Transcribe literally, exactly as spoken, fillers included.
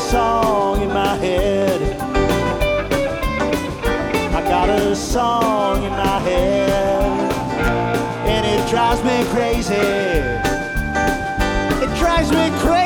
song in my head. I got a song in my head, and it drives me crazy. It drives me crazy.